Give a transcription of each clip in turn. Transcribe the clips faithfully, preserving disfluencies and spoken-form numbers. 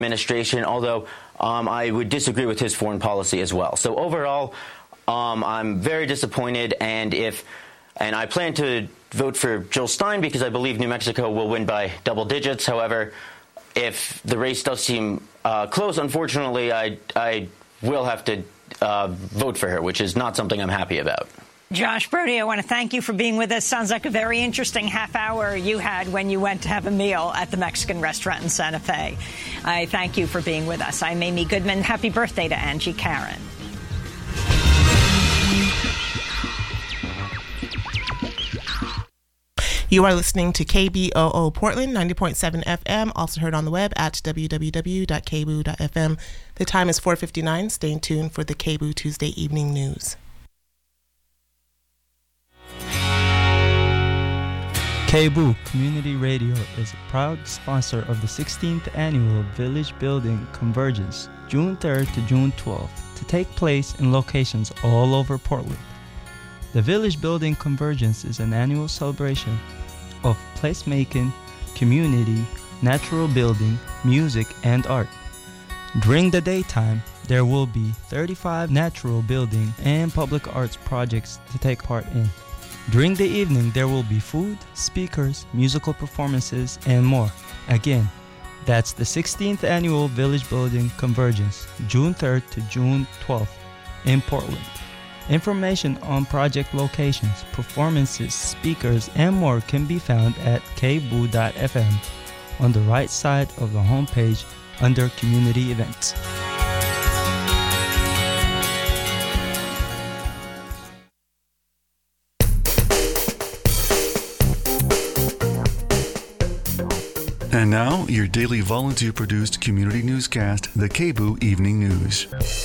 administration, although um, I would disagree with his foreign policy as well. So overall, um, I'm very disappointed, and if and I plan to vote for Jill Stein because I believe New Mexico will win by double digits. However, if the race does seem uh, close, unfortunately, I I will have to uh, vote for her, which is not something I'm happy about. Josh Brody, I want to thank you for being with us. Sounds like a very interesting half hour you had when you went to have a meal at the Mexican restaurant in Santa Fe. I thank you for being with us. I'm Amy Goodman. Happy birthday to Angie Karen. You are listening to K B O O Portland, ninety point seven F M, also heard on the web at w w w dot k b o o dot f m. The time is four fifty-nine. Stay tuned for the K B O O Tuesday Evening News. K B O O Community Radio is a proud sponsor of the sixteenth Annual Village Building Convergence, June third to June twelfth, to take place in locations all over Portland. The Village Building Convergence is an annual celebration of placemaking, community, natural building, music, and art. During the daytime, there will be thirty-five natural building and public arts projects to take part in. During the evening, there will be food, speakers, musical performances, and more. Again, that's the sixteenth Annual Village Building Convergence, June third to June twelfth in Portland. Information on project locations, performances, speakers, and more can be found at k b o o dot f m on the right side of the homepage under Community Events. And now, your daily volunteer-produced community newscast, the K B O O Evening News.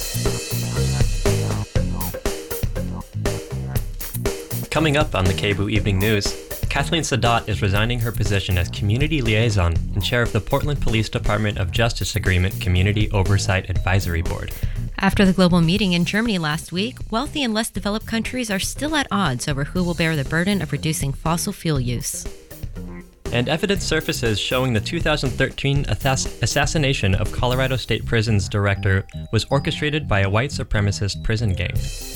Coming up on the K B O O Evening News, Kathleen Sadat is resigning her position as Community Liaison and Chair of the Portland Police Department of Justice Agreement Community Oversight Advisory Board. After the global meeting in Germany last week, wealthy and less developed countries are still at odds over who will bear the burden of reducing fossil fuel use. And evidence surfaces showing the two thousand thirteen assass- assassination of Colorado State Prison's director was orchestrated by a white supremacist prison gang.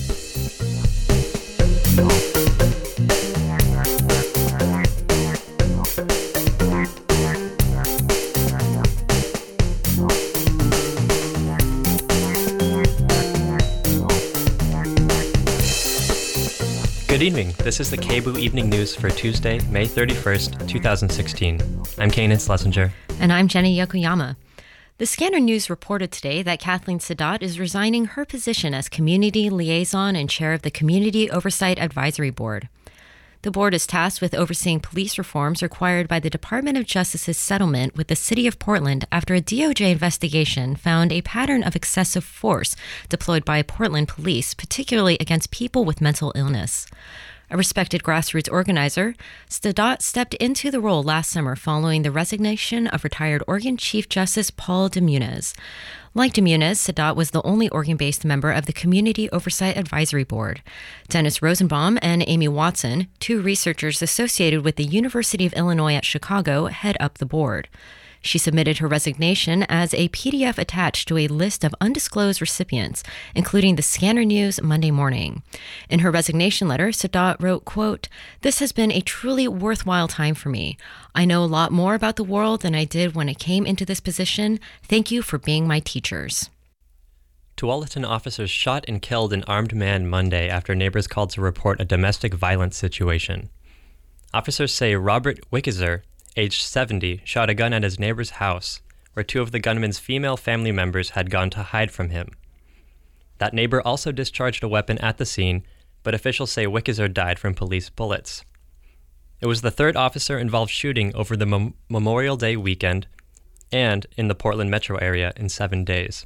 Good evening. This is the K B O O Evening News for Tuesday, May thirty-first, twenty sixteen. I'm Kanan Schlesinger. And I'm Jenny Yokoyama. The Scanner News reported today that Kathleen Sadat is resigning her position as Community Liaison and Chair of the Community Oversight Advisory Board. The board is tasked with overseeing police reforms required by the Department of Justice's settlement with the City of Portland after a D O J investigation found a pattern of excessive force deployed by Portland police, particularly against people with mental illness. A respected grassroots organizer, Sadat stepped into the role last summer following the resignation of retired Oregon Chief Justice Paul DeMuniz. Like DeMuniz, Sadat was the only Oregon-based member of the Community Oversight Advisory Board. Dennis Rosenbaum and Amy Watson, two researchers associated with the University of Illinois at Chicago, head up the board. She submitted her resignation as a P D F attached to a list of undisclosed recipients, including the Scanner News Monday morning. In her resignation letter, Sadat wrote, quote, "This has been a truly worthwhile time for me. I know a lot more about the world than I did when I came into this position. Thank you for being my teachers." Tualatin officers shot and killed an armed man Monday after neighbors called to report a domestic violence situation. Officers say Robert Wickizer, aged seventy, shot a gun at his neighbor's house, where two of the gunman's female family members had gone to hide from him. That neighbor also discharged a weapon at the scene, but officials say Wickizer died from police bullets. It was the third officer-involved shooting over the Mem- Memorial Day weekend and in the Portland metro area in seven days.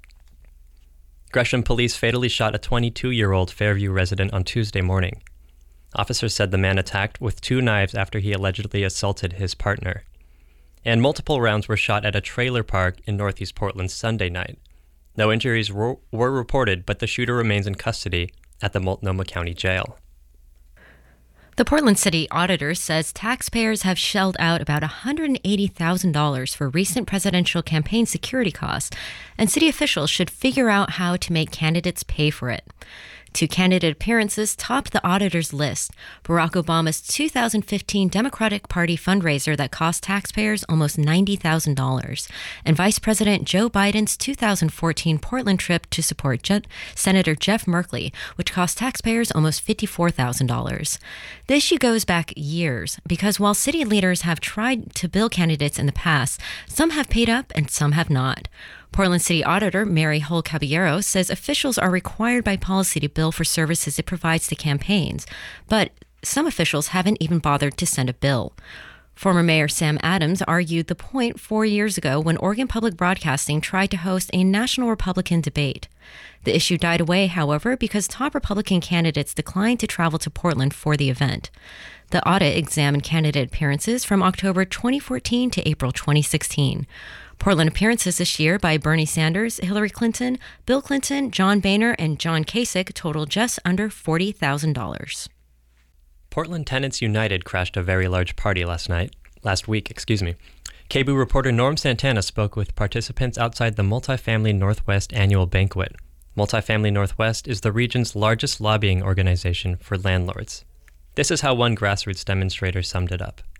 Gresham police fatally shot a twenty-two-year-old Fairview resident on Tuesday morning. Officers said the man attacked with two knives after he allegedly assaulted his partner. And multiple rounds were shot at a trailer park in Northeast Portland Sunday night. No injuries were, were reported, but the shooter remains in custody at the Multnomah County Jail. The Portland City Auditor says taxpayers have shelled out about one hundred eighty thousand dollars for recent presidential campaign security costs, and city officials should figure out how to make candidates pay for it. Two candidate appearances topped the auditor's list: Barack Obama's two thousand fifteen Democratic Party fundraiser that cost taxpayers almost ninety thousand dollars, and Vice President Joe Biden's two thousand fourteen Portland trip to support Je- Senator Jeff Merkley, which cost taxpayers almost fifty-four thousand dollars. The issue goes back years, because while city leaders have tried to bill candidates in the past, some have paid up and some have not. Portland City Auditor Mary Hull Caballero says officials are required by policy to bill for services it provides to campaigns, but some officials haven't even bothered to send a bill. Former Mayor Sam Adams argued the point four years ago when Oregon Public Broadcasting tried to host a national Republican debate. The issue died away, however, because top Republican candidates declined to travel to Portland for the event. The audit examined candidate appearances from October twenty fourteen to April twenty sixteen. Portland appearances this year by Bernie Sanders, Hillary Clinton, Bill Clinton, John Boehner, and John Kasich totaled just under forty thousand dollars. Portland Tenants United crashed a very large party last night, last week, excuse me. K B O reporter Norm Santana spoke with participants outside the Multifamily Northwest annual banquet. Multifamily Northwest is the region's largest lobbying organization for landlords. This is how one grassroots demonstrator summed it up.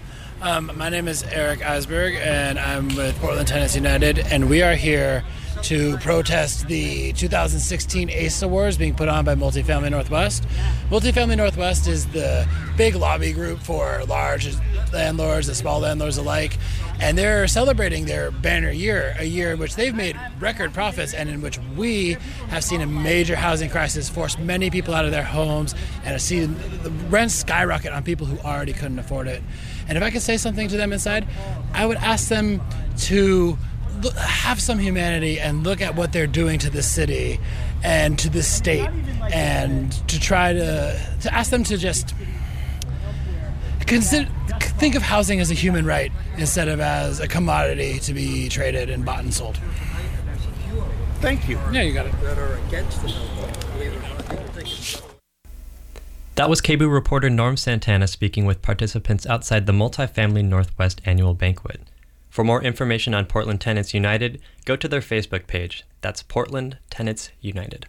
Um, my name is Eric Eisberg, and I'm with Portland Tenants United, and we are here to protest the two thousand sixteen ACE Awards being put on by Multifamily Northwest. Multifamily Northwest is the big lobby group for large landlords and small landlords alike, and they're celebrating their banner year, a year in which they've made record profits and in which we have seen a major housing crisis force many people out of their homes and have seen the rents skyrocket on people who already couldn't afford it. And if I could say something to them inside, I would ask them to look, have some humanity and look at what they're doing to the city and to the state, and to try to to ask them to just consider, think of housing as a human right instead of as a commodity to be traded and bought and sold. Thank you. Yeah, you got it. That was K B O reporter Norm Santana speaking with participants outside the Multifamily Northwest annual banquet. For more information on Portland Tenants United, go to their Facebook page. That's Portland Tenants United.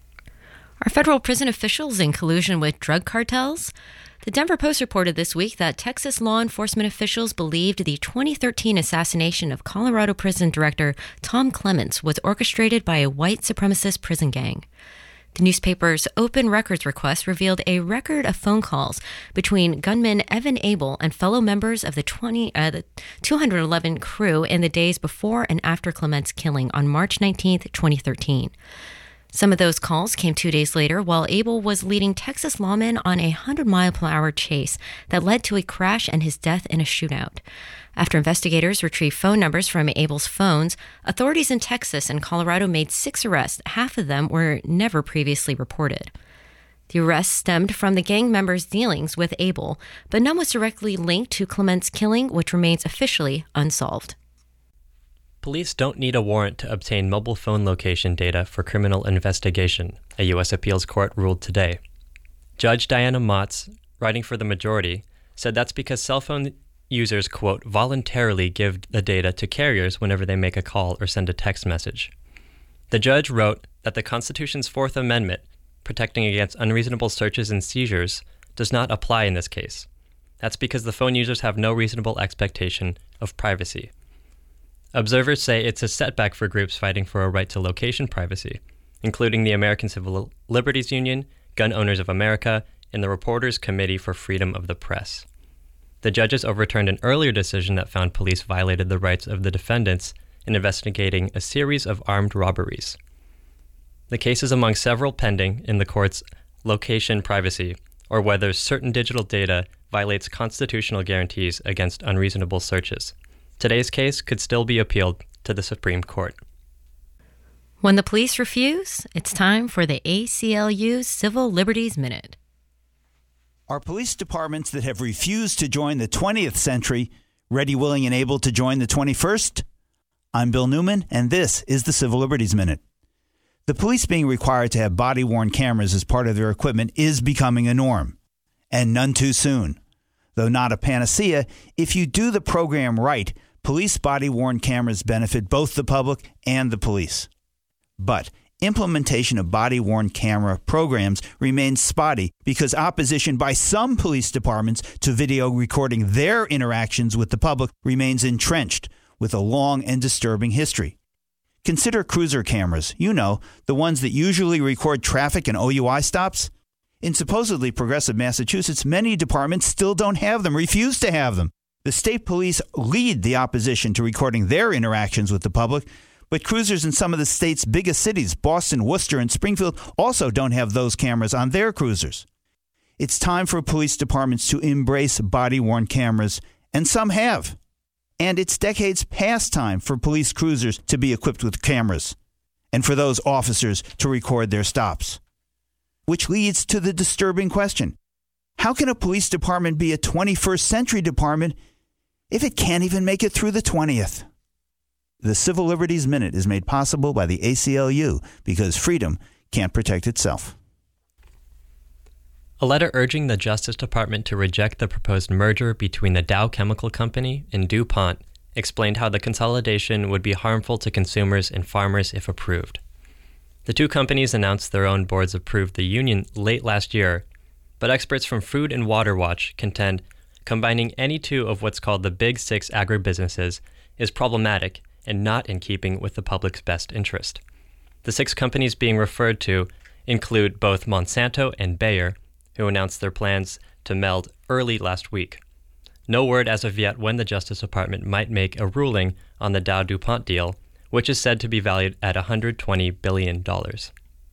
Are federal prison officials in collusion with drug cartels? The Denver Post reported this week that Texas law enforcement officials believed the twenty thirteen assassination of Colorado Prison Director Tom Clements was orchestrated by a white supremacist prison gang. The newspaper's open records request revealed a record of phone calls between gunman Evan Abel and fellow members of the, twenty, uh, the two hundred eleven crew in the days before and after Clement's killing on March nineteenth, twenty thirteen. Some of those calls came two days later while Abel was leading Texas lawmen on a one hundred mile per hour chase that led to a crash and his death in a shootout. After investigators retrieved phone numbers from Abel's phones, authorities in Texas and Colorado made six arrests. Half of them were never previously reported. The arrests stemmed from the gang members' dealings with Abel, but none was directly linked to Clement's killing, which remains officially unsolved. Police don't need a warrant to obtain mobile phone location data for criminal investigation, a U S appeals court ruled today. Judge Diana Motz, writing for the majority, said that's because cell phone users, quote, voluntarily give the data to carriers whenever they make a call or send a text message. The judge wrote that the Constitution's Fourth Amendment, protecting against unreasonable searches and seizures, does not apply in this case. That's because the phone users have no reasonable expectation of privacy. Observers say it's a setback for groups fighting for a right to location privacy, including the American Civil Liberties Union, Gun Owners of America, and the Reporters Committee for Freedom of the Press. The judges overturned an earlier decision that found police violated the rights of the defendants in investigating a series of armed robberies. The case is among several pending in the court's location privacy, or whether certain digital data violates constitutional guarantees against unreasonable searches. Today's case could still be appealed to the Supreme Court. When the police refuse, it's time for the A C L U's Civil Liberties Minute. Are police departments that have refused to join the twentieth century ready, willing, and able to join the twenty-first? I'm Bill Newman, and this is the Civil Liberties Minute. The police being required to have body-worn cameras as part of their equipment is becoming a norm. and none too soon. Though not a panacea, if you do the program right, police body-worn cameras benefit both the public and the police. But implementation of body-worn camera programs remains spotty because opposition by some police departments to video recording their interactions with the public remains entrenched, with a long and disturbing history. Consider cruiser cameras, you know, the ones that usually record traffic and O U I stops. In supposedly progressive Massachusetts, many departments still don't have them, refuse to have them. The state police lead the opposition to recording their interactions with the public, but cruisers in some of the state's biggest cities, Boston, Worcester, and Springfield, also don't have those cameras on their cruisers. It's time for police departments to embrace body-worn cameras, and some have. And it's decades past time for police cruisers to be equipped with cameras, and for those officers to record their stops. Which leads to the disturbing question: how can a police department be a twenty-first century department if it can't even make it through the twentieth? The Civil Liberties Minute is made possible by the A C L U because freedom can't protect itself. A letter urging the Justice Department to reject the proposed merger between the Dow Chemical Company and DuPont explained how the consolidation would be harmful to consumers and farmers if approved. The two companies announced their own boards approved the union late last year, but experts from Food and Water Watch contend combining any two of what's called the Big Six agribusinesses is problematic and not in keeping with the public's best interest. The six companies being referred to include both Monsanto and Bayer, who announced their plans to meld early last week. No word as of yet when the Justice Department might make a ruling on the Dow-DuPont deal, which is said to be valued at one hundred twenty billion dollars.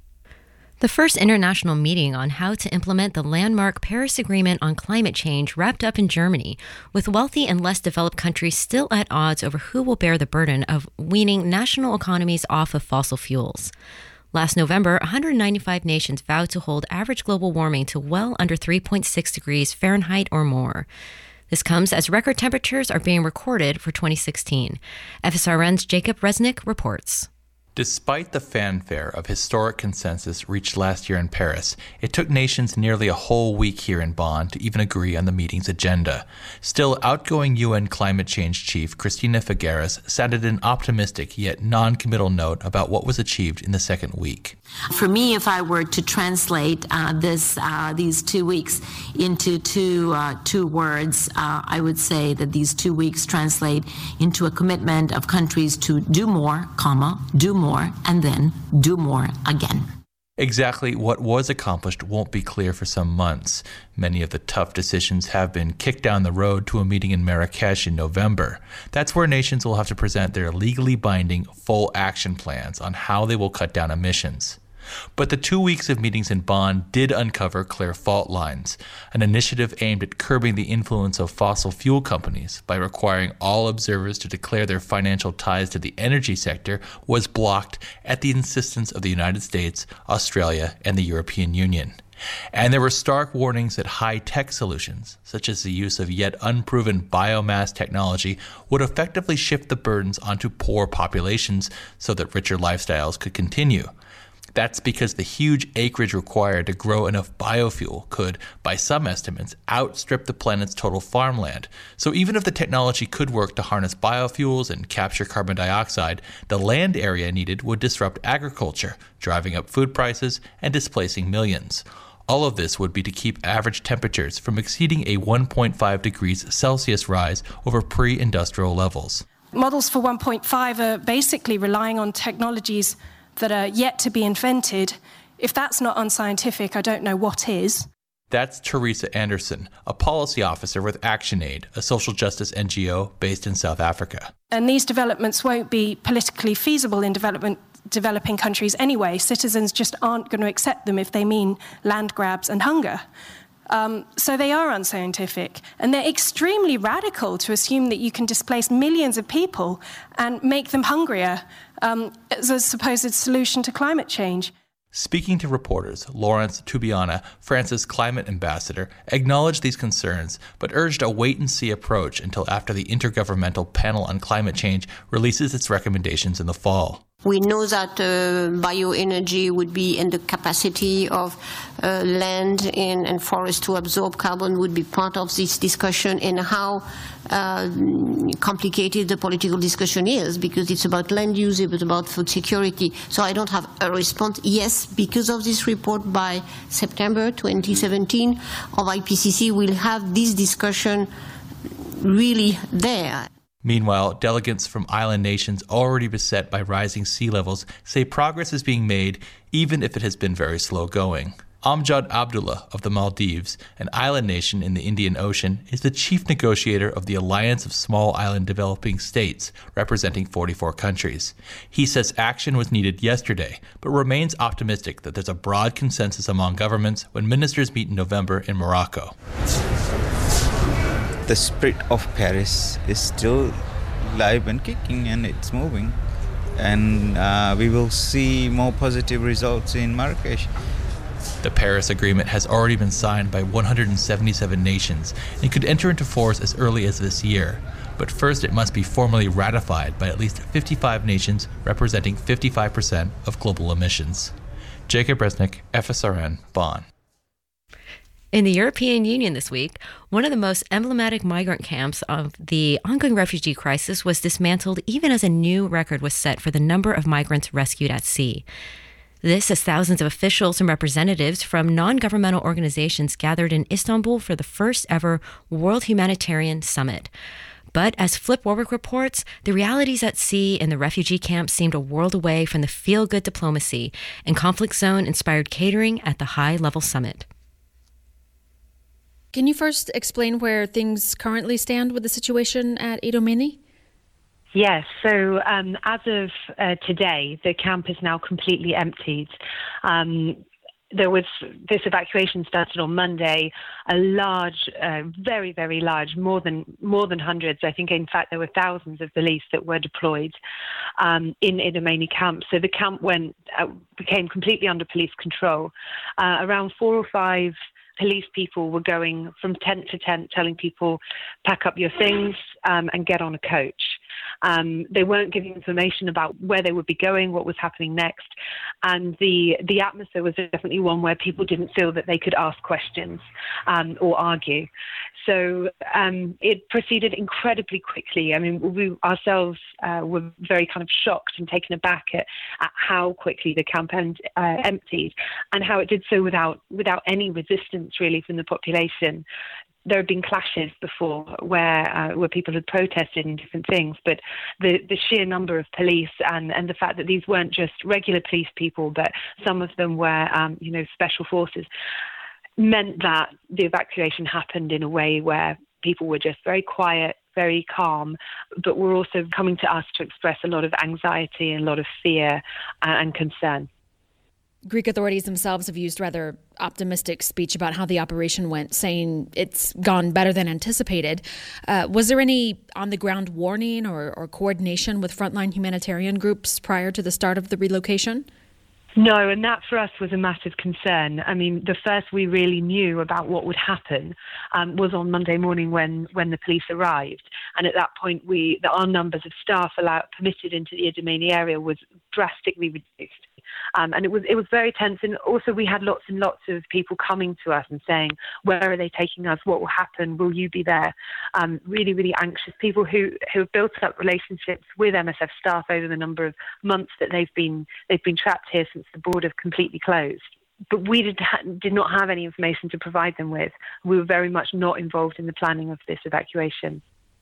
The first international meeting on how to implement the landmark Paris Agreement on climate change wrapped up in Germany, with wealthy and less developed countries still at odds over who will bear the burden of weaning national economies off of fossil fuels. Last November, one hundred ninety-five nations vowed to hold average global warming to well under three point six degrees Fahrenheit or more. This comes as record temperatures are being recorded for twenty sixteen. F S R N's Jacob Resnick reports. Despite the fanfare of historic consensus reached last year in Paris, it took nations nearly a whole week here in Bonn to even agree on the meeting's agenda. Still, outgoing U N climate change chief Christina Figueres sounded an optimistic yet non-committal note about what was achieved in the second week. For me, if I were to translate uh, this uh, these two weeks into two uh, two words, uh, I would say that these two weeks translate into a commitment of countries to do more, comma, do more. more and then do more again. Exactly what was accomplished won't be clear for some months. Many of the tough decisions have been kicked down the road to a meeting in Marrakesh in November. That's where nations will have to present their legally binding full action plans on how they will cut down emissions. But the two weeks of meetings in Bonn did uncover clear fault lines. An initiative aimed at curbing the influence of fossil fuel companies by requiring all observers to declare their financial ties to the energy sector was blocked at the insistence of the United States, Australia, and the European Union. And there were stark warnings that high-tech solutions, such as the use of yet unproven biomass technology, would effectively shift the burdens onto poor populations so that richer lifestyles could continue. That's because the huge acreage required to grow enough biofuel could, by some estimates, outstrip the planet's total farmland. So even if the technology could work to harness biofuels and capture carbon dioxide, the land area needed would disrupt agriculture, driving up food prices and displacing millions. All of this would be to keep average temperatures from exceeding a one point five degrees Celsius rise over pre-industrial levels. Models for one point five are basically relying on technologies that are yet to be invented. If that's not unscientific, I don't know what is. That's Teresa Anderson, a policy officer with ActionAid, a social justice N G O based in South Africa. And these developments won't be politically feasible in development, developing countries anyway. Citizens just aren't going to accept them if they mean land grabs and hunger. Um, so they are unscientific, and they're extremely radical to assume that you can displace millions of people and make them hungrier um, as a supposed solution to climate change. Speaking to reporters, Lawrence Tubiana, France's climate ambassador, acknowledged these concerns, but urged a wait-and-see approach until after the Intergovernmental Panel on Climate Change releases its recommendations in the fall. We know that uh, bioenergy would be in the capacity of uh, land and, and forest to absorb carbon would be part of this discussion, and how uh, complicated the political discussion is, because it's about land use, it's about food security. So I don't have a response. Yes, because of this report, by September twenty seventeen, of I P C C will have this discussion really there. Meanwhile, delegates from island nations already beset by rising sea levels say progress is being made, even if it has been very slow going. Amjad Abdullah of the Maldives, an island nation in the Indian Ocean, is the chief negotiator of the Alliance of Small Island Developing States, representing forty-four countries. He says action was needed yesterday, but remains optimistic that there's a broad consensus among governments when ministers meet in November in Morocco. The spirit of Paris is still live and kicking, and it's moving. And uh, we will see more positive results in Marrakesh. The Paris Agreement has already been signed by one hundred seventy-seven nations and could enter into force as early as this year. But first it must be formally ratified by at least fifty-five nations representing fifty-five percent of global emissions. Jacob Resnick, F S R N, Bonn. In the European Union this week, one of the most emblematic migrant camps of the ongoing refugee crisis was dismantled, even as a new record was set for the number of migrants rescued at sea. This as thousands of officials and representatives from non-governmental organizations gathered in Istanbul for the first ever World Humanitarian Summit. But as Flip Warwick reports, the realities at sea in the refugee camps seemed a world away from the feel-good diplomacy and conflict zone-inspired catering at the high-level summit. Can you first explain where things currently stand with the situation at Idomeni? Yes, so um, as of uh, today, the camp is now completely emptied. Um, there was, this evacuation started on Monday, a large, uh, very, very large, more than more than hundreds. I think, in fact, there were thousands of police that were deployed um, in Idomeni camp. So the camp went uh, became completely under police control. Uh, around four or five police people were going from tent to tent, telling people, pack up your things um, and get on a coach. Um, they weren't giving information about where they would be going, what was happening next. And the, the atmosphere was definitely one where people didn't feel that they could ask questions um, or argue. So um, it proceeded incredibly quickly. I mean, we ourselves uh, were very kind of shocked and taken aback at, at how quickly the camp end, uh, emptied, and how it did so without without any resistance really from the population. There had been clashes before where uh, where people had protested and different things, but the, the sheer number of police and, and the fact that these weren't just regular police people, but some of them were, um, you know, special forces, meant that the evacuation happened in a way where people were just very quiet, very calm, but were also coming to us to express a lot of anxiety and a lot of fear and concern. Greek authorities themselves have used rather optimistic speech about how the operation went, saying it's gone better than anticipated. Uh, was there any on-the-ground warning or, or coordination with frontline humanitarian groups prior to the start of the relocation? No, and that for us was a massive concern. I mean, the first we really knew about what would happen um, was on Monday morning when, when the police arrived. And at that point, we the, our numbers of staff allowed, permitted into the Idomeni area was drastically reduced. Um, and it was it was very tense. And also we had lots and lots of people coming to us and saying, where are they taking us? What will happen? Will you be there? Um, really, really anxious people who, who have built up relationships with M S F staff over the number of months that they've been they've been trapped here since the border completely closed. But we did, ha- did not have any information to provide them with. We were very much not involved in the planning of this evacuation.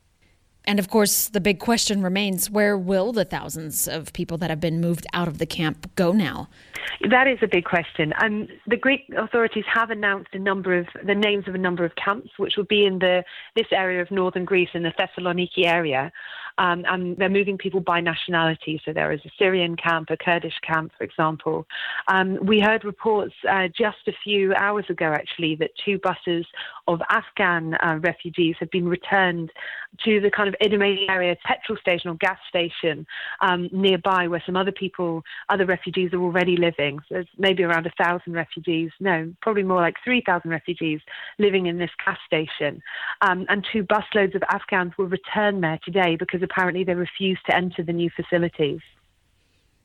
And of course, the big question remains, where will the thousands of people that have been moved out of the camp go now? That is a big question. Um, the Greek authorities have announced a number of the names of a number of camps, which will be in the this area of northern Greece, in the Thessaloniki area. Um, and they're moving people by nationality. So there is a Syrian camp, a Kurdish camp, for example. Um, we heard reports uh, just a few hours ago, actually, that two buses of Afghan uh, refugees have been returned to the kind of Idomeni area petrol station or gas station um, nearby, where some other people, other refugees are already living. So there's maybe around a thousand refugees, no, probably more like three thousand refugees living in this gas station. Um, and two busloads of Afghans were returned there today because apparently they refused to enter the new facilities.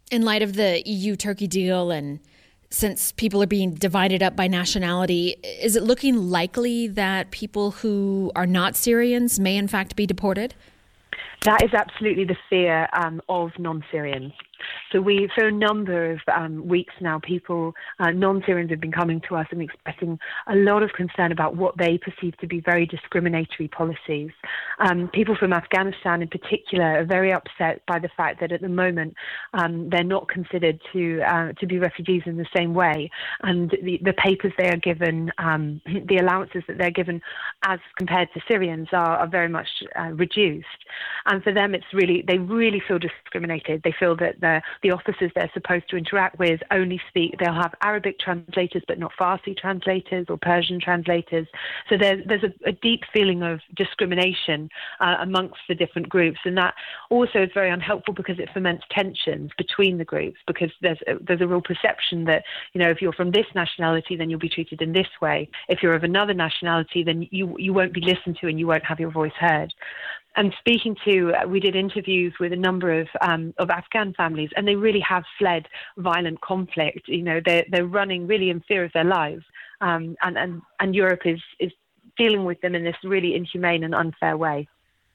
In light of the E U-Turkey deal, and since people are being divided up by nationality, is it looking likely that people who are not Syrians may in fact be deported? That is absolutely the fear um, of non-Syrians. So we, for a number of um, weeks now, people, uh, non-Syrians have been coming to us and expressing a lot of concern about what they perceive to be very discriminatory policies. Um, people from Afghanistan in particular are very upset by the fact that at the moment um, they're not considered to uh, to be refugees in the same way, and the, the papers they are given, um, the allowances that they're given as compared to Syrians are, are very much uh, reduced. And for them, it's really, they really feel discriminated. They feel that the, the officers they're supposed to interact with only speak, they'll have Arabic translators but not Farsi translators or Persian translators. So there, there's a, a deep feeling of discrimination uh, amongst the different groups, and that also is very unhelpful because it foments tensions between the groups, because there's a, there's a real perception that, you know, if you're from this nationality, then you'll be treated in this way. If you're of another nationality, then you, you won't be listened to and you won't have your voice heard. And speaking to, uh, we did interviews with a number of um, of Afghan families, and they really have fled violent conflict. You know, they're they're running really in fear of their lives, um, and and and Europe is is dealing with them in this really inhumane and unfair way.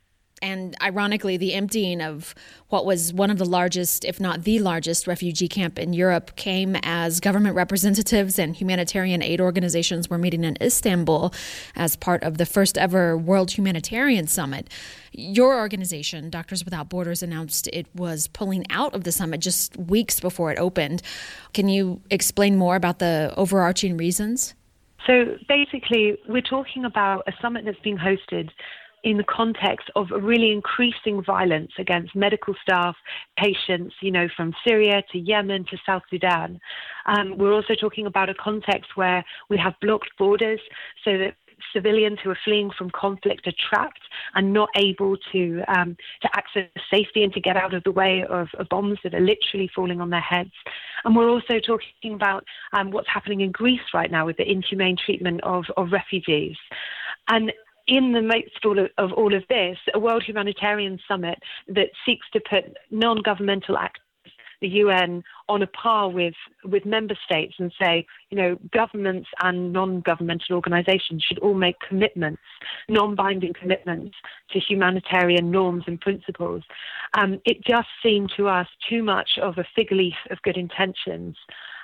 And ironically, the emptying of what was one of the largest, if not the largest, refugee camp in Europe came as government representatives and humanitarian aid organizations were meeting in Istanbul as part of the first ever World Humanitarian Summit. Your organization, Doctors Without Borders, announced it was pulling out of the summit just weeks before it opened. Can you explain more about the overarching reasons? So basically, we're talking about a summit that's being hosted in the context of a really increasing violence against medical staff, patients, you know, from Syria to Yemen to South Sudan. Um, we're also talking about a context where we have blocked borders so that civilians who are fleeing from conflict are trapped and not able to um, to access safety and to get out of the way of, of bombs that are literally falling on their heads. And we're also talking about um, what's happening in Greece right now with the inhumane treatment of, of refugees. And in the midst of, of all of this, a World Humanitarian Summit that seeks to put non-governmental actors, the U N, on a par with, with member states and say, you know, governments and non-governmental organizations should all make commitments, non-binding commitments to humanitarian norms and principles. Um, it just seemed to us too much of a fig leaf of good intentions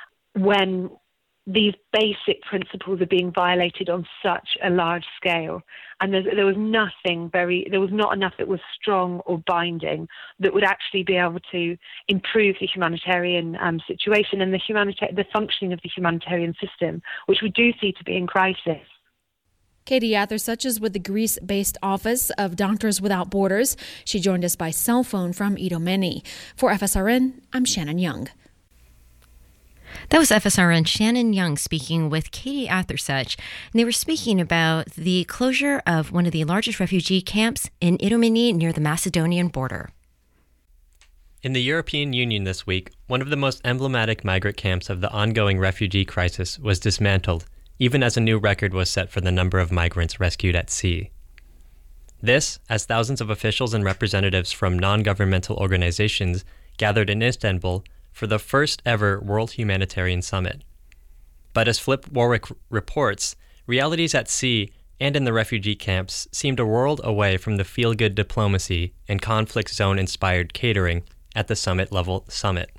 when these basic principles are being violated on such a large scale. And there, there was nothing very, there was not enough that was strong or binding that would actually be able to improve the humanitarian um, situation and the, humanita- the functioning of the humanitarian system, which we do see to be in crisis. Katie Athersuch is with the Greece-based office of Doctors Without Borders. She joined us by cell phone from Idomeni. For F S R N, I'm Shannon Young. That was F S R N Shannon Young speaking with Katie Athersuch. And they were speaking about the closure of one of the largest refugee camps in Idomeni near the Macedonian border. In the European Union this week, one of the most emblematic migrant camps of the ongoing refugee crisis was dismantled, even as a new record was set for the number of migrants rescued at sea. This, as thousands of officials and representatives from non-governmental organizations gathered in Istanbul for the first ever World Humanitarian Summit. But as Flip Warwick reports, realities at sea and in the refugee camps seemed a world away from the feel-good diplomacy and conflict zone-inspired catering at the summit-level summit.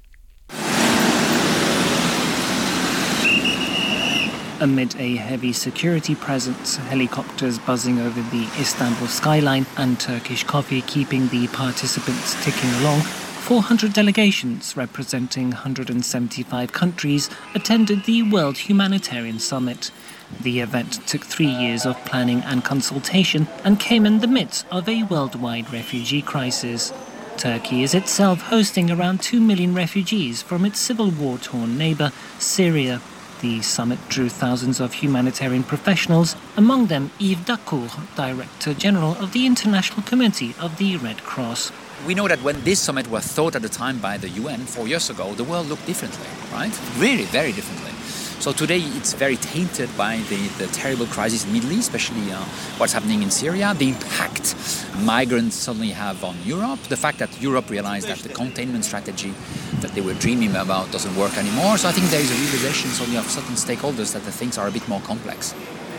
Amid a heavy security presence, helicopters buzzing over the Istanbul skyline and Turkish coffee keeping the participants ticking along, four hundred delegations representing one hundred seventy-five countries attended the World Humanitarian Summit. The event took three years of planning and consultation and came in the midst of a worldwide refugee crisis. Turkey is itself hosting around two million refugees from its civil war-torn neighbour, Syria. The summit drew thousands of humanitarian professionals, among them Yves Dacour, Director General of the International Committee of the Red Cross. We know that when this summit was thought at the time by the U N four years ago, the world looked differently, right? Really, very differently. So today it's very tainted by the, the terrible crisis in the Middle East, especially uh, what's happening in Syria, the impact migrants suddenly have on Europe, the fact that Europe realized that the containment strategy that they were dreaming about doesn't work anymore. So I think there is a realization, so you have certain stakeholders, that the things are a bit more complex.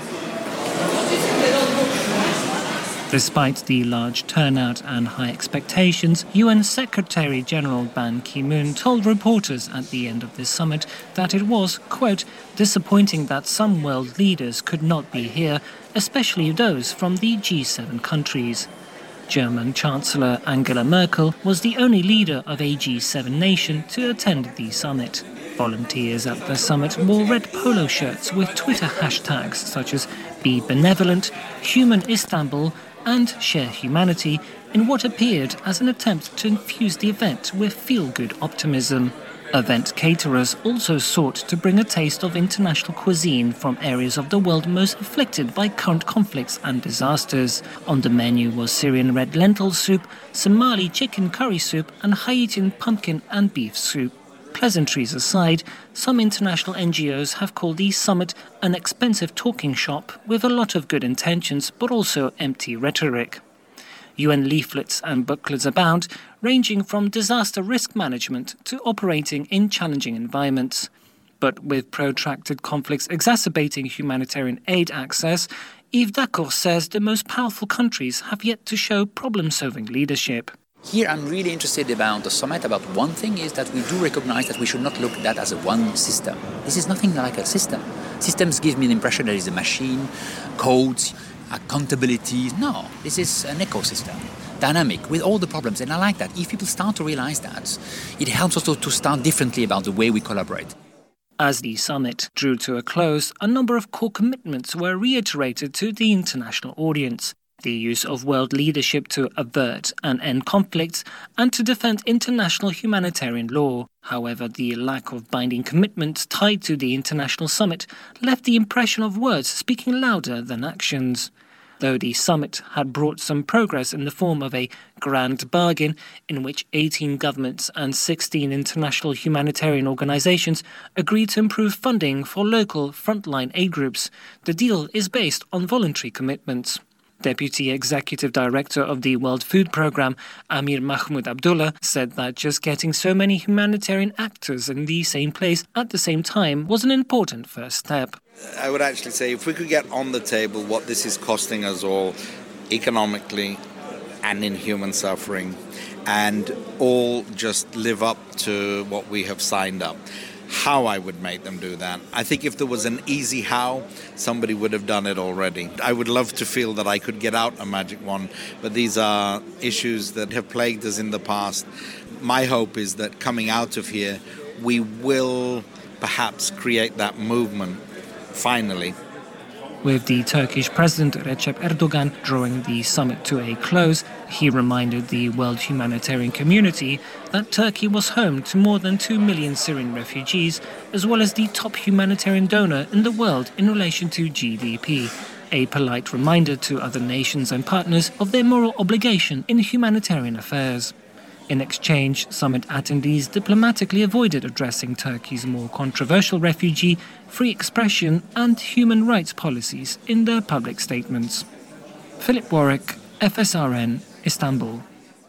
Despite the large turnout and high expectations, U N Secretary-General Ban Ki-moon told reporters at the end of this summit that it was, quote, disappointing that some world leaders could not be here, especially those from the G seven countries. German Chancellor Angela Merkel was the only leader of a G seven nation to attend the summit. Volunteers at the summit wore red polo shirts with Twitter hashtags such as Be Benevolent, Human Istanbul, and Share Humanity in what appeared as an attempt to infuse the event with feel-good optimism. Event caterers also sought to bring a taste of international cuisine from areas of the world most afflicted by current conflicts and disasters. On the menu was Syrian red lentil soup, Somali chicken curry soup, and Haitian pumpkin and beef soup. Pleasantries aside, some international N G Os have called the summit an expensive talking shop with a lot of good intentions but also empty rhetoric. U N leaflets and booklets abound, ranging from disaster risk management to operating in challenging environments. But with protracted conflicts exacerbating humanitarian aid access, Yves Dacour says the most powerful countries have yet to show problem-solving leadership. Here I'm really interested about the summit. About one thing is that we do recognize that we should not look at that as a one system. This is nothing like a system. Systems give me the impression that it's a machine, codes, accountability. No, this is an ecosystem, dynamic, with all the problems. And I like that. If people start to realize that, it helps us to, to start differently about the way we collaborate. As the summit drew to a close, a number of core commitments were reiterated to the international audience. The use of world leadership to avert and end conflicts and to defend international humanitarian law. However, the lack of binding commitments tied to the international summit left the impression of words speaking louder than actions. Though the summit had brought some progress in the form of a grand bargain in which eighteen governments and sixteen international humanitarian organizations agreed to improve funding for local frontline aid groups, the deal is based on voluntary commitments. Deputy Executive Director of the World Food Programme, Amir Mahmoud Abdullah, said that just getting so many humanitarian actors in the same place at the same time was an important first step. I would actually say if we could get on the table what this is costing us all economically and in human suffering, and all just live up to what we have signed up. How I would make them do that. I think if there was an easy how, somebody would have done it already. I would love to feel that I could get out a magic wand, but these are issues that have plagued us in the past. My hope is that coming out of here, we will perhaps create that movement, finally. With the Turkish President Recep Erdogan drawing the summit to a close, he reminded the world humanitarian community that Turkey was home to more than two million Syrian refugees, as well as the top humanitarian donor in the world in relation to G D P, a polite reminder to other nations and partners of their moral obligation in humanitarian affairs. In exchange, summit attendees diplomatically avoided addressing Turkey's more controversial refugee, free expression and human rights policies in their public statements. Philip Warwick, F S R N, Istanbul.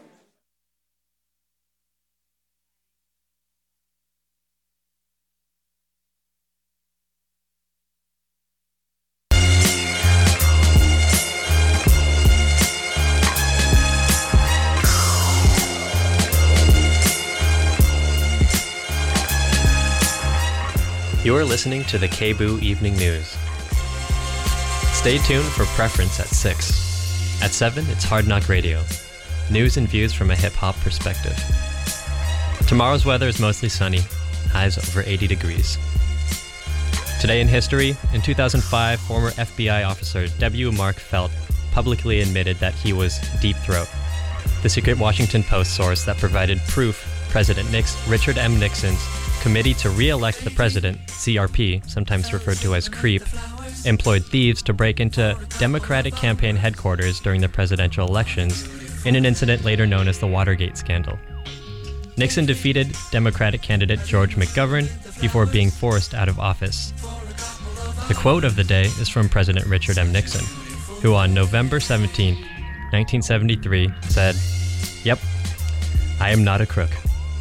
You're listening to the K B O O Evening News. Stay tuned for Preference at six. At seven, it's Hard Knock Radio. News and views from a hip-hop perspective. Tomorrow's weather is mostly sunny, highs over eighty degrees. Today in history, in two thousand five, former F B I officer W. Mark Felt publicly admitted that he was Deep Throat, the secret Washington Post source that provided proof President Nix, Richard M. Nixon's Committee to Re-elect the President, C R P, sometimes referred to as CREEP, employed thieves to break into Democratic campaign headquarters during the presidential elections in an incident later known as the Watergate scandal. Nixon defeated Democratic candidate George McGovern before being forced out of office. The quote of the day is from President Richard M. Nixon, who on November seventeenth, nineteen seventy-three said, "Yep, I am not a crook."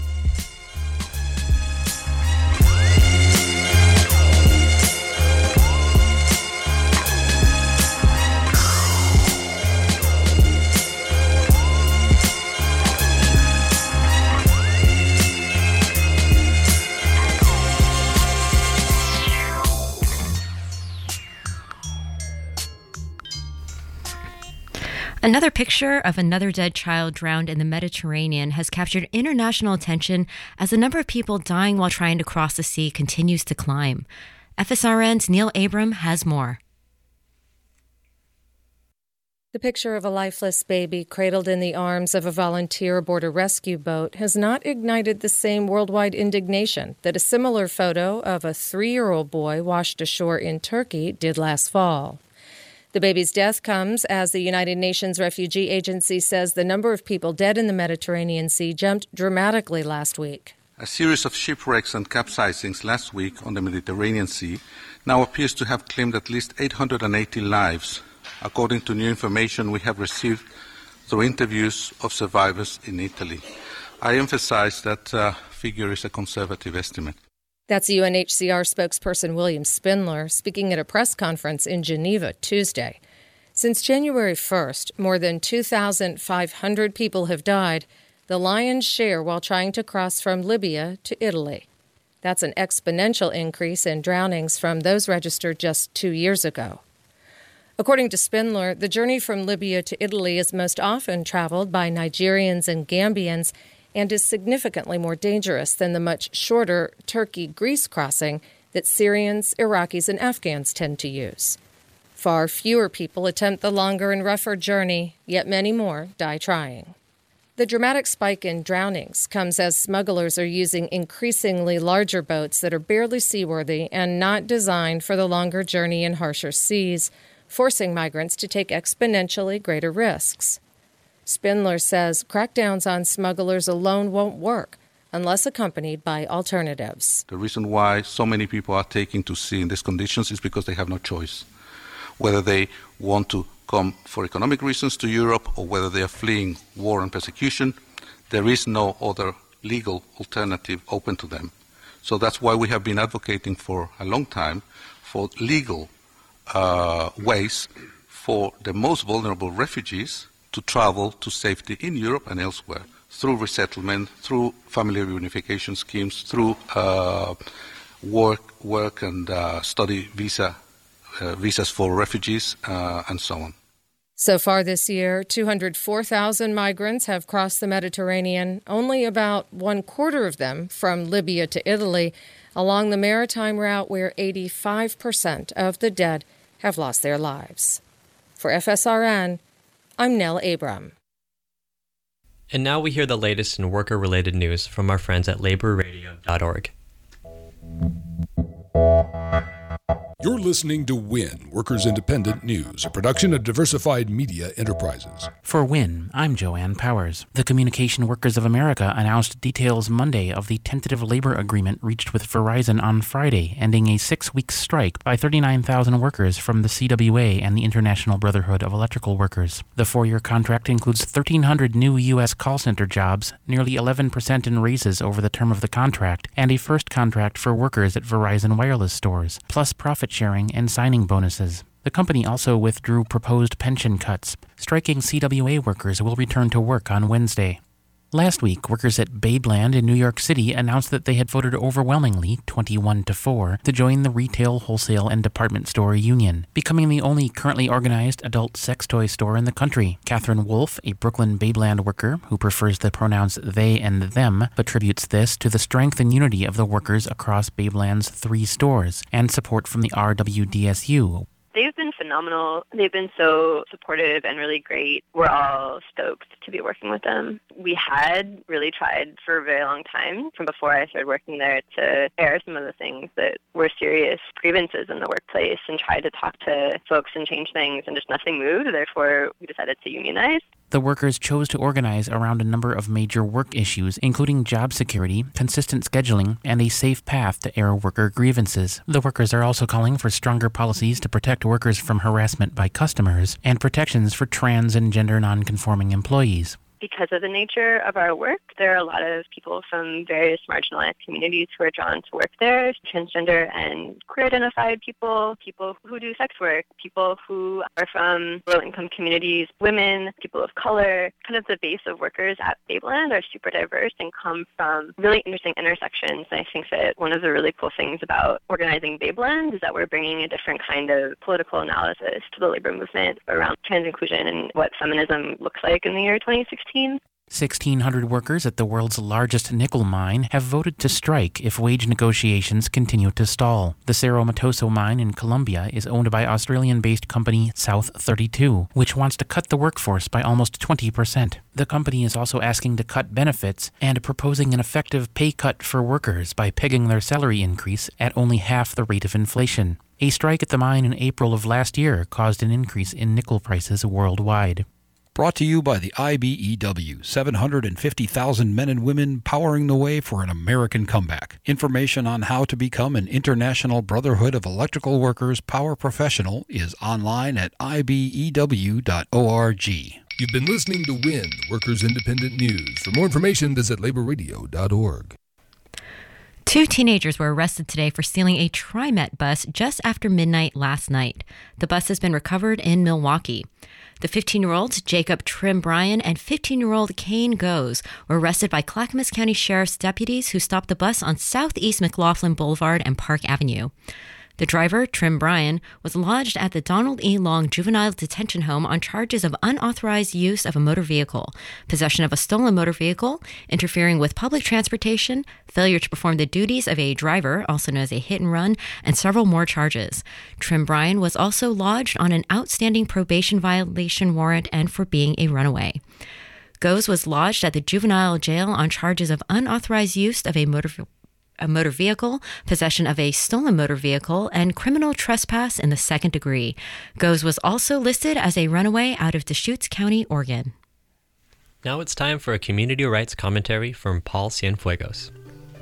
Another picture of another dead child drowned in the Mediterranean has captured international attention as the number of people dying while trying to cross the sea continues to climb. F S R N's Neil Abram has more. The picture of a lifeless baby cradled in the arms of a volunteer aboard a rescue boat has not ignited the same worldwide indignation that a similar photo of a three-year-old boy washed ashore in Turkey did last fall. The baby's death comes as the United Nations Refugee Agency says the number of people dead in the Mediterranean Sea jumped dramatically last week. A series of shipwrecks and capsizings last week on the Mediterranean Sea now appears to have claimed at least eight hundred eighty lives, according to new information we have received through interviews of survivors in Italy. I emphasize that uh, figure is a conservative estimate. That's U N H C R spokesperson William Spindler speaking at a press conference in Geneva Tuesday. Since January first, more than two thousand five hundred people have died, the lion's share while trying to cross from Libya to Italy. That's an exponential increase in drownings from those registered just two years ago. According to Spindler, the journey from Libya to Italy is most often traveled by Nigerians and Gambians and is significantly more dangerous than the much shorter Turkey-Greece crossing that Syrians, Iraqis, and Afghans tend to use. Far fewer people attempt the longer and rougher journey, yet many more die trying. The dramatic spike in drownings comes as smugglers are using increasingly larger boats that are barely seaworthy and not designed for the longer journey in harsher seas, forcing migrants to take exponentially greater risks. Spindler says crackdowns on smugglers alone won't work unless accompanied by alternatives. The reason why so many people are taking to sea in these conditions is because they have no choice. Whether they want to come for economic reasons to Europe or whether they are fleeing war and persecution, there is no other legal alternative open to them. So that's why we have been advocating for a long time for legal uh, ways for the most vulnerable refugees to travel to safety in Europe and elsewhere, through resettlement, through family reunification schemes, through uh, work, work and uh, study visa, uh, visas for refugees, uh, and so on. So far this year, two hundred four thousand migrants have crossed the Mediterranean, only about one quarter of them from Libya to Italy, along the maritime route where eighty-five percent of the dead have lost their lives. For F S R N, I'm Nell Abram. And now we hear the latest in worker-related news from our friends at labor radio dot org. You're listening to WIN, Workers Independent News, a production of Diversified Media Enterprises. For WIN, I'm Joanne Powers. The Communication Workers of America announced details Monday of the tentative labor agreement reached with Verizon on Friday, ending a six-week strike by thirty-nine thousand workers from the C W A and the International Brotherhood of Electrical Workers. The four-year contract includes thirteen hundred new U S call center jobs, nearly eleven percent in raises over the term of the contract, and a first contract for workers at Verizon wireless stores, plus profit sharing and signing bonuses. The company also withdrew proposed pension cuts. Striking C W A workers will return to work on Wednesday. Last week, workers at Babeland in New York City announced that they had voted overwhelmingly, twenty-one to four, to join the Retail, Wholesale, and Department Store Union, becoming the only currently organized adult sex toy store in the country. Catherine Wolf, a Brooklyn Babeland worker who prefers the pronouns they and them, attributes this to the strength and unity of the workers across Babeland's three stores and support from the R W D S U. They've been phenomenal. They've been so supportive and really great. We're all stoked to be working with them. We had really tried for a very long time, from before I started working there, to air some of the things that were serious grievances in the workplace and try to talk to folks and change things, and just nothing moved. Therefore, we decided to unionize. The workers chose to organize around a number of major work issues, including job security, consistent scheduling, and a safe path to air worker grievances. The workers are also calling for stronger policies to protect workers from harassment by customers and protections for trans and gender nonconforming employees. Because of the nature of our work, there are a lot of people from various marginalized communities who are drawn to work there, transgender and queer-identified people, people who do sex work, people who are from low-income communities, women, people of color. Kind of the base of workers at Babeland are super diverse and come from really interesting intersections. And I think that one of the really cool things about organizing Babeland is that we're bringing a different kind of political analysis to the labor movement around trans inclusion and what feminism looks like in the year twenty sixteen. sixteen hundred workers at the world's largest nickel mine have voted to strike if wage negotiations continue to stall. The Cerro Matoso mine in Colombia is owned by Australian-based company South thirty-two, which wants to cut the workforce by almost twenty percent. The company is also asking to cut benefits and proposing an effective pay cut for workers by pegging their salary increase at only half the rate of inflation. A strike at the mine in April of last year caused an increase in nickel prices worldwide. Brought to you by the I B E W, seven hundred fifty thousand men and women powering the way for an American comeback. Information on how to become an International Brotherhood of Electrical Workers Power Professional is online at I B E W dot org. You've been listening to W I N, Workers Independent News. For more information, visit labor radio dot org. Two teenagers were arrested today for stealing a TriMet bus just after midnight last night. The bus has been recovered in Milwaukee. The fifteen-year-old Jacob Trim Bryan and fifteen-year-old Kane Goes were arrested by Clackamas County Sheriff's deputies who stopped the bus on Southeast McLaughlin Boulevard and Park Avenue. The driver, Trim Bryan, was lodged at the Donald E. Long Juvenile Detention Home on charges of unauthorized use of a motor vehicle, possession of a stolen motor vehicle, interfering with public transportation, failure to perform the duties of a driver, also known as a hit and run, and several more charges. Trim Bryan was also lodged on an outstanding probation violation warrant and for being a runaway. Goes was lodged at the juvenile jail on charges of unauthorized use of a motor vehicle. a motor vehicle, possession of a stolen motor vehicle, and criminal trespass in the second degree. Goes was also listed as a runaway out of Deschutes County, Oregon. Now it's time for a community rights commentary from Paul Cienfuegos.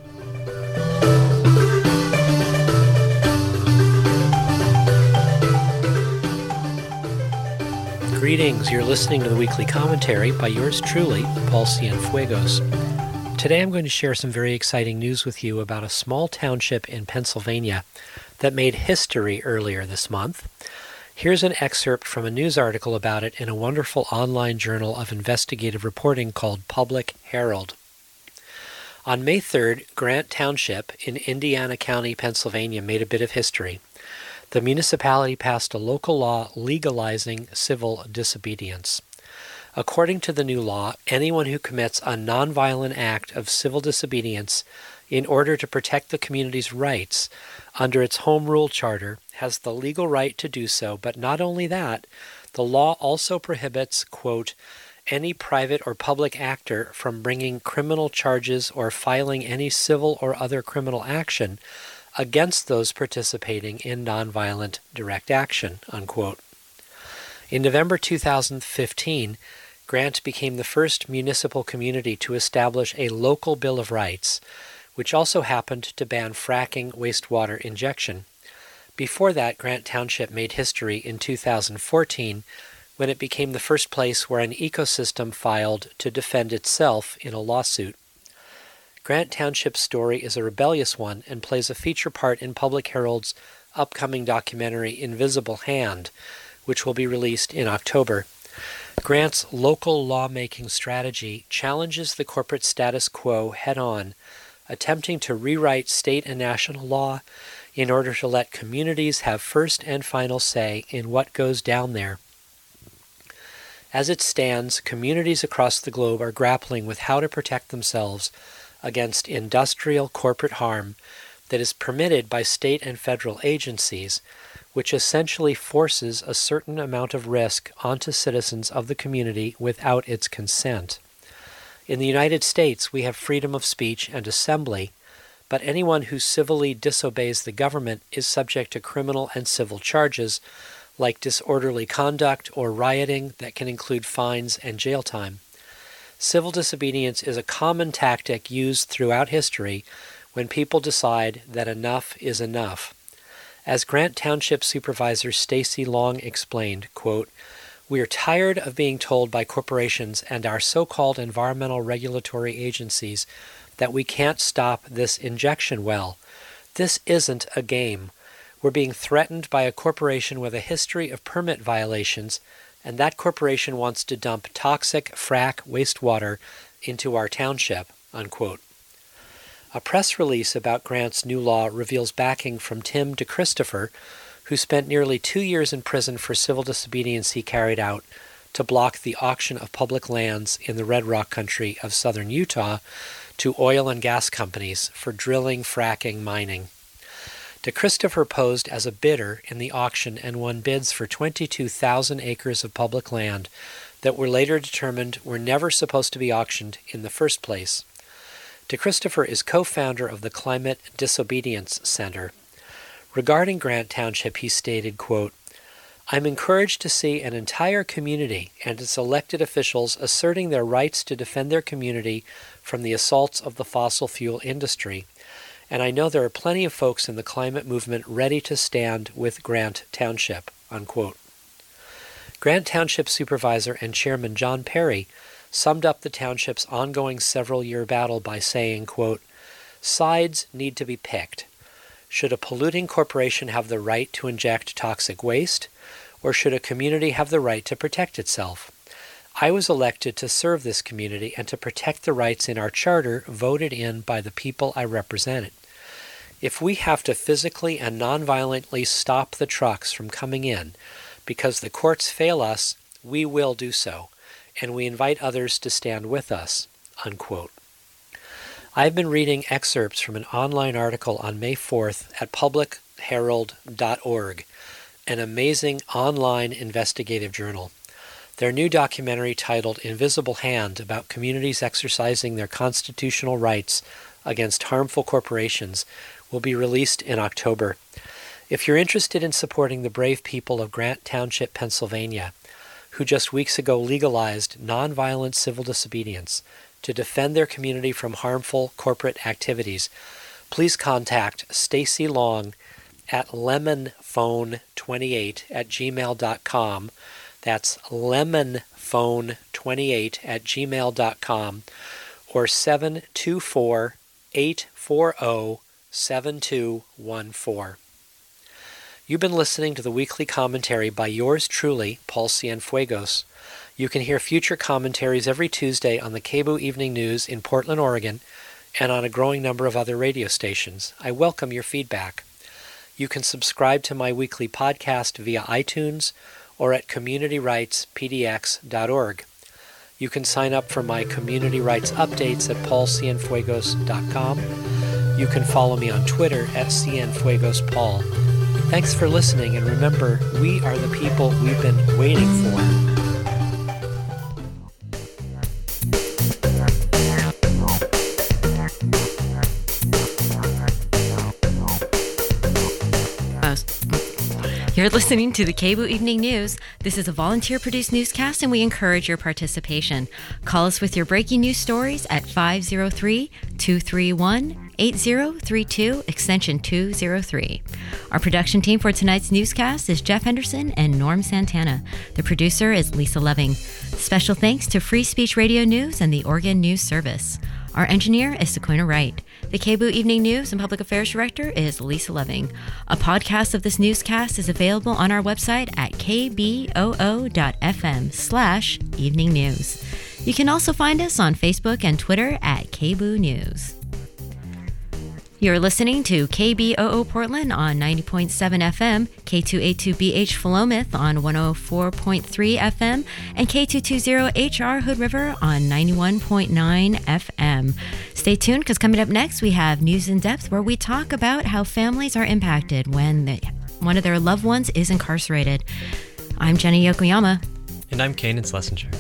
Greetings, you're listening to the weekly commentary by yours truly, Paul Cienfuegos. Today I'm going to share some very exciting news with you about a small township in Pennsylvania that made history earlier this month. Here's an excerpt from a news article about it in a wonderful online journal of investigative reporting called Public Herald. On May third, Grant Township in Indiana County, Pennsylvania made a bit of history. The municipality passed a local law legalizing civil disobedience. According to the new law, anyone who commits a nonviolent act of civil disobedience in order to protect the community's rights under its home rule charter has the legal right to do so, but not only that, the law also prohibits, quote, any private or public actor from bringing criminal charges or filing any civil or other criminal action against those participating in nonviolent direct action, unquote. In November two thousand fifteen, Grant became the first municipal community to establish a local Bill of Rights, which also happened to ban fracking wastewater injection. Before that, Grant Township made history in two thousand fourteen when it became the first place where an ecosystem filed to defend itself in a lawsuit. Grant Township's story is a rebellious one and plays a feature part in Public Herald's upcoming documentary Invisible Hand, which will be released in October. Grant's local lawmaking strategy challenges the corporate status quo head-on, attempting to rewrite state and national law in order to let communities have first and final say in what goes down there. As it stands, communities across the globe are grappling with how to protect themselves against industrial corporate harm that is permitted by state and federal agencies, which essentially forces a certain amount of risk onto citizens of the community without its consent. In the United States, we have freedom of speech and assembly, but anyone who civilly disobeys the government is subject to criminal and civil charges, like disorderly conduct or rioting that can include fines and jail time. Civil disobedience is a common tactic used throughout history when people decide that enough is enough. As Grant Township Supervisor Stacy Long explained, quote, "We are tired of being told by corporations and our so-called environmental regulatory agencies that we can't stop this injection well. This isn't a game. We're being threatened by a corporation with a history of permit violations, and that corporation wants to dump toxic frack wastewater into our township," unquote. A press release about Grant's new law reveals backing from Tim DeChristopher, who spent nearly two years in prison for civil disobedience he carried out to block the auction of public lands in the Red Rock country of southern Utah to oil and gas companies for drilling, fracking, mining. DeChristopher posed as a bidder in the auction and won bids for twenty-two thousand acres of public land that were later determined were never supposed to be auctioned in the first place. DeChristopher is co-founder of the Climate Disobedience Center. Regarding Grant Township, he stated, quote, "I'm encouraged to see an entire community and its elected officials asserting their rights to defend their community from the assaults of the fossil fuel industry. And I know there are plenty of folks in the climate movement ready to stand with Grant Township," unquote. Grant Township Supervisor and Chairman John Perry summed up the township's ongoing several-year battle by saying, quote, "Sides need to be picked. Should a polluting corporation have the right to inject toxic waste, or should a community have the right to protect itself? I was elected to serve this community and to protect the rights in our charter voted in by the people I represented. If we have to physically and nonviolently stop the trucks from coming in because the courts fail us, we will do so, and we invite others to stand with us," unquote. I've been reading excerpts from an online article on May fourth at public herald dot org, an amazing online investigative journal. Their new documentary titled Invisible Hand about communities exercising their constitutional rights against harmful corporations will be released in October. If you're interested in supporting the brave people of Grant Township, Pennsylvania, who just weeks ago legalized nonviolent civil disobedience to defend their community from harmful corporate activities, please contact Stacy Long at lemon phone twenty-eight at gmail dot com. That's lemon phone twenty-eight at gmail dot com or seven two four, eight four zero, seven two one four. You've been listening to the weekly commentary by yours truly, Paul Cienfuegos. You can hear future commentaries every Tuesday on the K B O O Evening News in Portland, Oregon, and on a growing number of other radio stations. I welcome your feedback. You can subscribe to my weekly podcast via iTunes or at community rights p d x dot org. You can sign up for my community rights updates at paul cienfuegos dot com. You can follow me on Twitter at cienfuegospaul. Thanks for listening, and remember, we are the people we've been waiting for. You're listening to the K B O O Evening News. This is a volunteer-produced newscast, and we encourage your participation. Call us with your breaking news stories at five oh three, two three one, eight oh three two, extension two oh three. Our production team for tonight's newscast is Jeff Henderson and Norm Santana. The producer is Lisa Loving. Special thanks to Free Speech Radio News and the Oregon News Service. Our engineer is Sequoia Wright. The K B O O Evening News and Public Affairs Director is Lisa Loving. A podcast of this newscast is available on our website at kboo.fm slash evening news. You can also find us on Facebook and Twitter at K B O O News. You're listening to K B O O Portland on ninety point seven F M, K two eighty-two B H Philomath on one oh four point three F M, and K two twenty H R Hood River on ninety-one point nine F M. Stay tuned, because coming up next we have News in Depth, where we talk about how families are impacted when the, one of their loved ones is incarcerated. I'm Jenny Yokoyama. And I'm Kanan Schlesinger.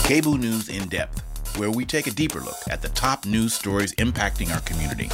K B O O News In Depth, where we take a deeper look at the top news stories impacting our community.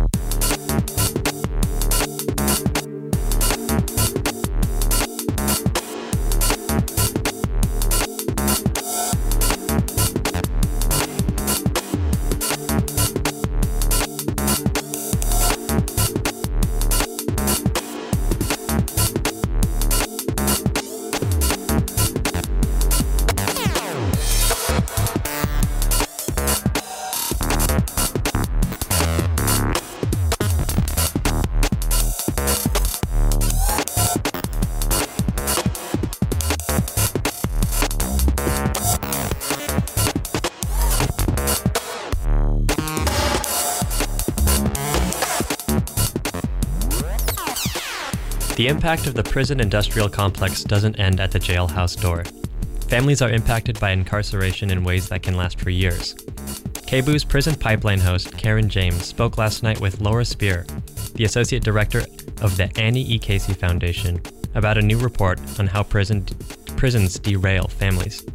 The impact of the prison industrial complex doesn't end at the jailhouse door. Families are impacted by incarceration in ways that can last for years. K B O O's Prison Pipeline host, Karen James, spoke last night with Laura Spear, the Associate Director of the Annie E. Casey Foundation, about a new report on how prison, prisons derail families.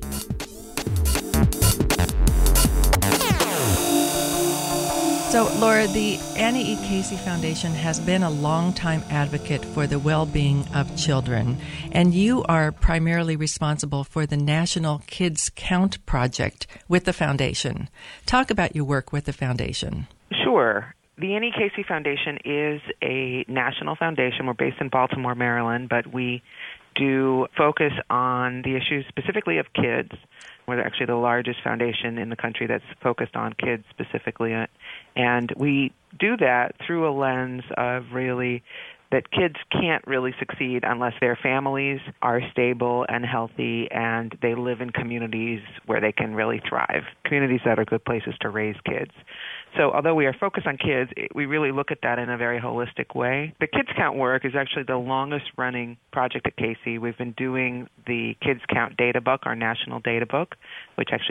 So, Laura, the Annie E. Casey Foundation has been a longtime advocate for the well-being of children, and you are primarily responsible for the National Kids Count project with the foundation. Talk about your work with the foundation. Sure. The Annie Casey Foundation is a national foundation. We're based in Baltimore, Maryland, but we do focus on the issues specifically of kids. We're actually the largest foundation in the country that's focused on kids specifically. And we do that through a lens of really that kids can't really succeed unless their families are stable and healthy and they live in communities where they can really thrive, communities that are good places to raise kids. So although we are focused on kids, we really look at that in a very holistic way. The Kids Count work is actually the longest-running project at Casey. We've been doing the Kids Count data book, our national data book, which actually